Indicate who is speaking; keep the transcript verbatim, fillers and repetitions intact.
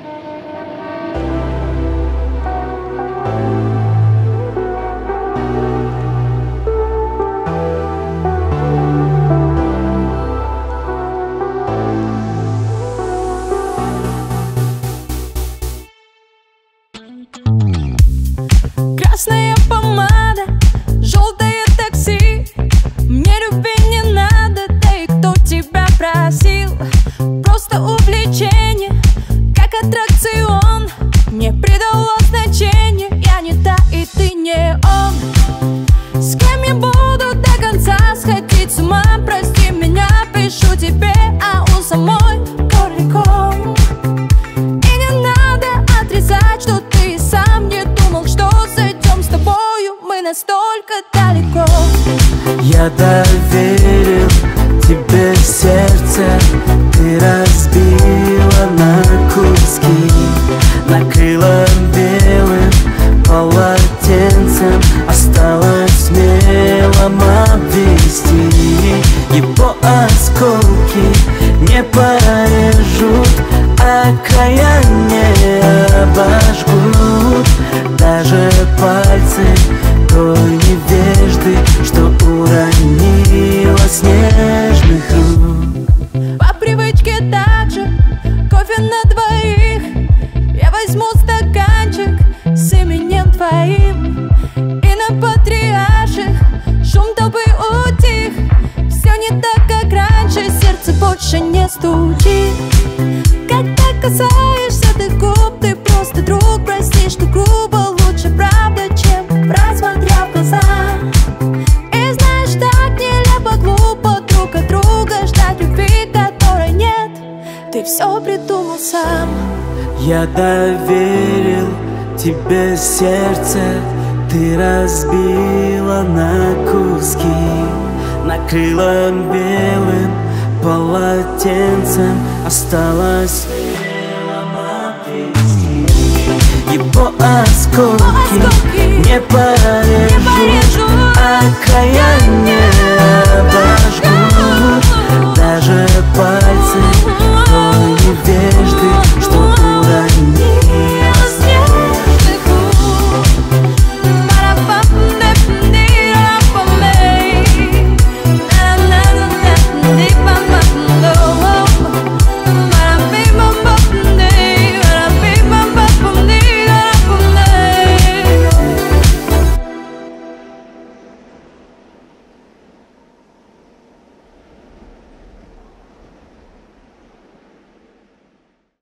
Speaker 1: Красная помада, желтое такси. Мне любви не надо, да и кто тебя просил? Просто увлечение, как аттракцион. Не придало значения, я не та и ты не он. С кем я буду до конца сходить с ума? Прости меня, пишу тебе, а у самой далеко. И не надо отрицать, что ты сам не думал, что зайдем с тобою мы настолько далеко.
Speaker 2: Я доверил тебе сердце, ты разбила на куски, накрыла белым полотенцем, осталось смелым обвести. Его осколки не порежут, а края не обожгут даже пальцы той невежды, что уронила снежных рук.
Speaker 1: По привычке так же, кофе на двоих. Я возьму стаканчик с именем твоим. И на патриарших шум толпы утих. Все не так, как раньше, сердце больше не стучит. Когда касаешься ты губ, ты просто друг. Прости, что грубо, лучше правда, чем просмотря в глаза. И знаешь, так нелепо, глупо друг от друга ждать любви, которой нет. Ты все придумал сам.
Speaker 2: Я доверил тебе сердце, ты разбила на куски, накрыла белым полотенцем, осталось его осколки не порежут, а края не обожгут